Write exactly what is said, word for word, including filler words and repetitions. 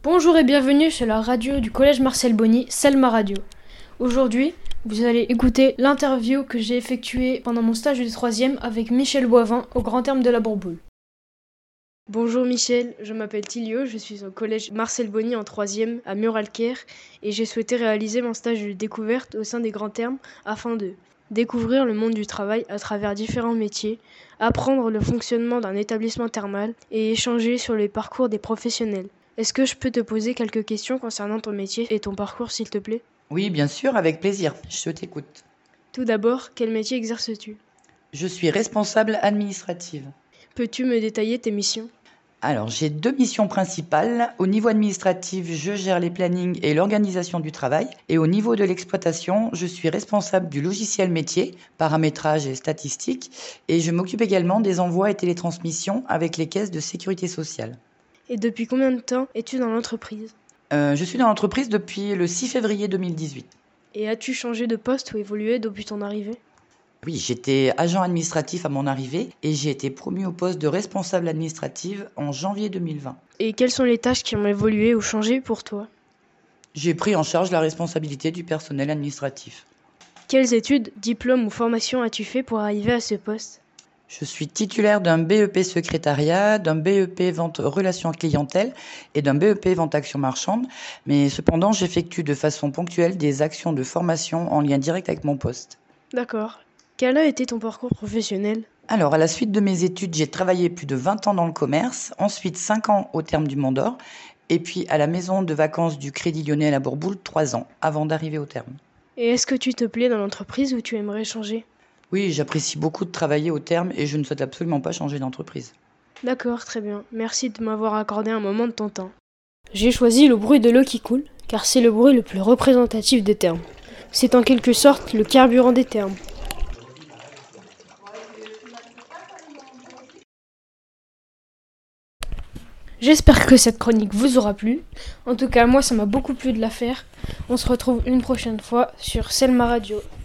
Bonjour et bienvenue sur la radio du collège Marcel Bonny, Selma Radio. Aujourd'hui, vous allez écouter l'interview que j'ai effectuée pendant mon stage de troisième avec Michel Boivin au Grand Terme de la Bourboule. Bonjour Michel, je m'appelle Tilio, je suis au collège Marcel Bonny en troisième à Muralcaire et j'ai souhaité réaliser mon stage de découverte au sein des Grands Termes afin de découvrir le monde du travail à travers différents métiers, apprendre le fonctionnement d'un établissement thermal et échanger sur les parcours des professionnels. Est-ce que je peux te poser quelques questions concernant ton métier et ton parcours, s'il te plaît ? Oui, bien sûr, avec plaisir. Je t'écoute. Tout d'abord, quel métier exerces-tu ? Je suis responsable administrative. Peux-tu me détailler tes missions ? Alors, j'ai deux missions principales. Au niveau administratif, je gère les plannings et l'organisation du travail. Et au niveau de l'exploitation, je suis responsable du logiciel métier, paramétrage et statistiques. Et je m'occupe également des envois et télétransmissions avec les caisses de sécurité sociale. Et depuis combien de temps es-tu dans l'entreprise ? Euh, je suis dans l'entreprise depuis le six février deux mille dix-huit. Et as-tu changé de poste ou évolué depuis ton arrivée ? Oui, j'étais agent administratif à mon arrivée et j'ai été promu au poste de responsable administrative en janvier deux mille vingt. Et quelles sont les tâches qui ont évolué ou changé pour toi ? J'ai pris en charge la responsabilité du personnel administratif. Quelles études, diplômes ou formations as-tu fait pour arriver à ce poste ? Je suis titulaire d'un B E P secrétariat, d'un B E P vente relations clientèle et d'un B E P vente action marchande, mais cependant j'effectue de façon ponctuelle des actions de formation en lien direct avec mon poste. D'accord. Quel a été ton parcours professionnel ? Alors, à la suite de mes études, j'ai travaillé plus de vingt ans dans le commerce, ensuite cinq ans au Terme du Mont d'Or, et puis à la maison de vacances du Crédit Lyonnais à la Bourboule, trois ans, avant d'arriver au Terme. Et est-ce que tu te plais dans l'entreprise ou tu aimerais changer ? Oui, j'apprécie beaucoup de travailler au Terme et je ne souhaite absolument pas changer d'entreprise. D'accord, très bien. Merci de m'avoir accordé un moment de ton temps. J'ai choisi le bruit de l'eau qui coule, car c'est le bruit le plus représentatif des termes. C'est en quelque sorte le carburant des termes. J'espère que cette chronique vous aura plu. En tout cas, moi, ça m'a beaucoup plu de la faire. On se retrouve une prochaine fois sur Selma Radio.